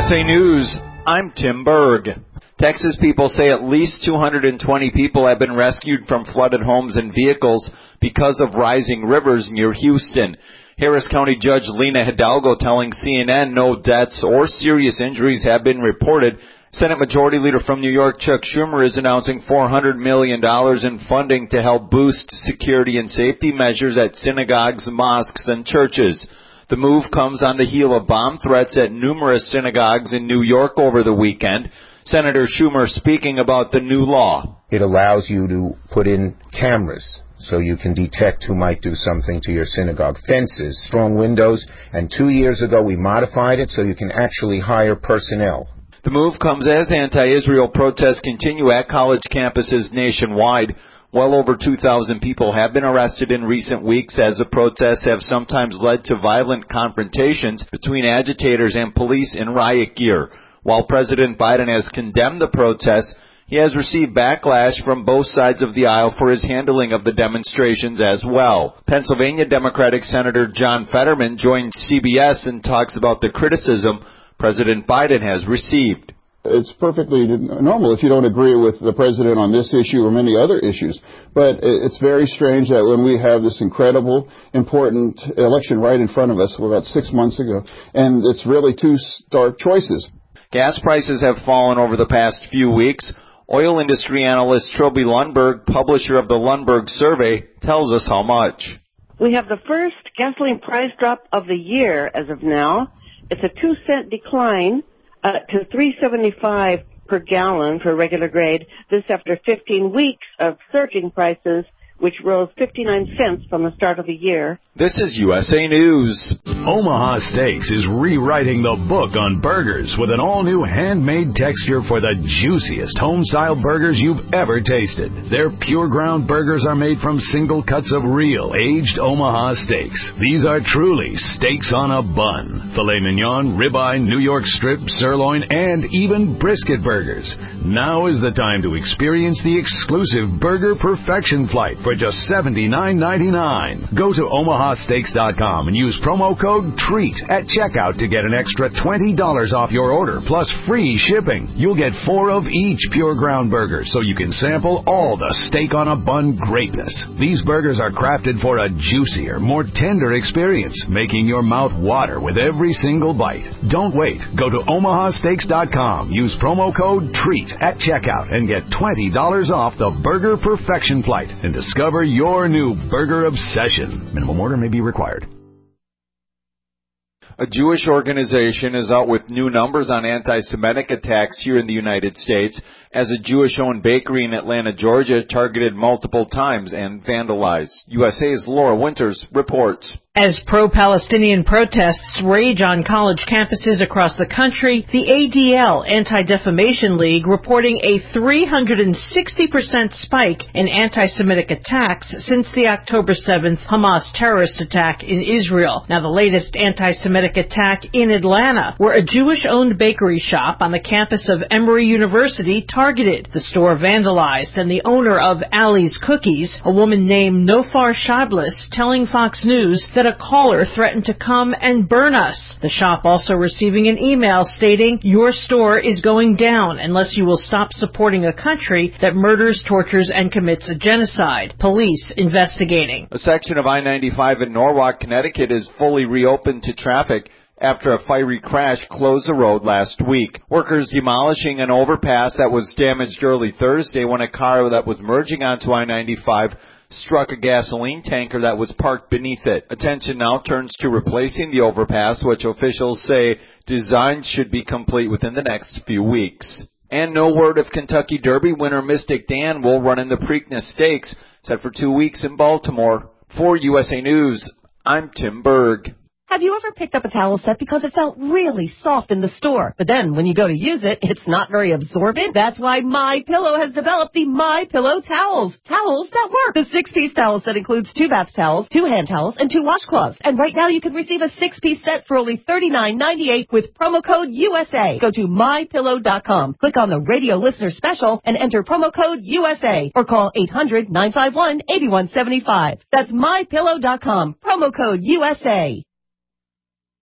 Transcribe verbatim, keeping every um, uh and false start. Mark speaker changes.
Speaker 1: S A News, I'm Tim Berg. Texas people say at least two hundred twenty people have been rescued from flooded homes and vehicles because of rising rivers near Houston. Harris County Judge Lena Hidalgo telling C N N no deaths or serious injuries have been reported. Senate Majority Leader from New York, Chuck Schumer, is announcing four hundred million dollars in funding to help boost security and safety measures at synagogues, mosques, and churches. The move comes on the heel of bomb threats at numerous synagogues in New York over the weekend. Senator Schumer speaking about the new law.
Speaker 2: It allows you to put in cameras so you can detect who might do something to your synagogue. Fences, strong windows, and two years ago we modified it so you can actually hire personnel.
Speaker 1: The move comes as anti-Israel protests continue at college campuses nationwide. Well over two thousand people have been arrested in recent weeks as the protests have sometimes led to violent confrontations between agitators and police in riot gear. While President Biden has condemned the protests, he has received backlash from both sides of the aisle for his handling of the demonstrations as well. Pennsylvania Democratic Senator John Fetterman joined C B S and talks about the criticism President Biden has received.
Speaker 3: It's perfectly normal if you don't agree with the president on this issue or many other issues. But it's very strange that when we have this incredible, important election right in front of us about six months ago, and it's really two stark choices.
Speaker 1: Gas prices have fallen over the past few weeks. Oil industry analyst Trilby Lundberg, publisher of the Lundberg Survey, tells us how much.
Speaker 4: We have the first gasoline price drop of the year as of now. It's a two cent decline uh, to three seventy-five per gallon for regular grade. This after fifteen weeks of surging prices, which rose fifty-nine cents from the start of the year.
Speaker 1: This is U S A News.
Speaker 5: Omaha Steaks is rewriting the book on burgers with an all-new handmade texture for the juiciest home-style burgers you've ever tasted. Their pure ground burgers are made from single cuts of real aged Omaha steaks. These are truly steaks on a bun. Filet mignon, ribeye, New York strip, sirloin, and even brisket burgers. Now is the time to experience the exclusive Burger Perfection Flight for just seventy-nine ninety-nine. Go to omaha steaks dot com and use promo code TREAT at checkout to get an extra twenty dollars off your order, plus free shipping. You'll get four of each pure ground burger, so you can sample all the steak on a bun greatness. These burgers are crafted for a juicier, more tender experience, making your mouth water with every single bite. Don't wait. Go to omaha steaks dot com, use promo code TREAT at checkout, and get twenty dollars off the Burger Perfection Flight and discover your new burger obsession. Minimum order may be required.
Speaker 1: A Jewish organization is out with new numbers on anti-Semitic attacks here in the United States as a Jewish-owned bakery in Atlanta, Georgia, targeted multiple times and vandalized. U S A's Laura Winters reports.
Speaker 6: As pro-Palestinian protests rage on college campuses across the country, the A D L, Anti-Defamation League, reporting a three hundred sixty percent spike in anti-Semitic attacks since the October seventh Hamas terrorist attack in Israel. Now, the latest anti-Semitic attack in Atlanta, where a Jewish-owned bakery shop on the campus of Emory University targeted. The store vandalized, and the owner of Ali's Cookies, a woman named Nofar Shablis, telling Fox News that a caller threatened to come and burn us. The shop also receiving an email stating, "Your store is going down unless you will stop supporting a country that murders, tortures, and commits a genocide." Police investigating.
Speaker 1: A section of I ninety-five in Norwalk, Connecticut is fully reopened to traffic after a fiery crash closed the road last week. Workers demolishing an overpass that was damaged early Thursday when a car that was merging onto I ninety-five struck a gasoline tanker that was parked beneath it. Attention now turns to replacing the overpass, which officials say design should be complete within the next few weeks. And no word if Kentucky Derby winner Mystic Dan will run in the Preakness Stakes, set for two weeks in Baltimore. For U S A News, I'm Tim Berg.
Speaker 7: Have you ever picked up a towel set because it felt really soft in the store, but then when you go to use it, it's not very absorbent? That's why MyPillow has developed the MyPillow towels. Towels that work. The six-piece towel set includes two bath towels, two hand towels, and two washcloths. And right now you can receive a six-piece set for only thirty-nine ninety-eight with promo code U S A. Go to my pillow dot com, click on the radio listener special, and enter promo code U S A, or call eight hundred nine five one eight one seven five. That's my pillow dot com, promo code U S A.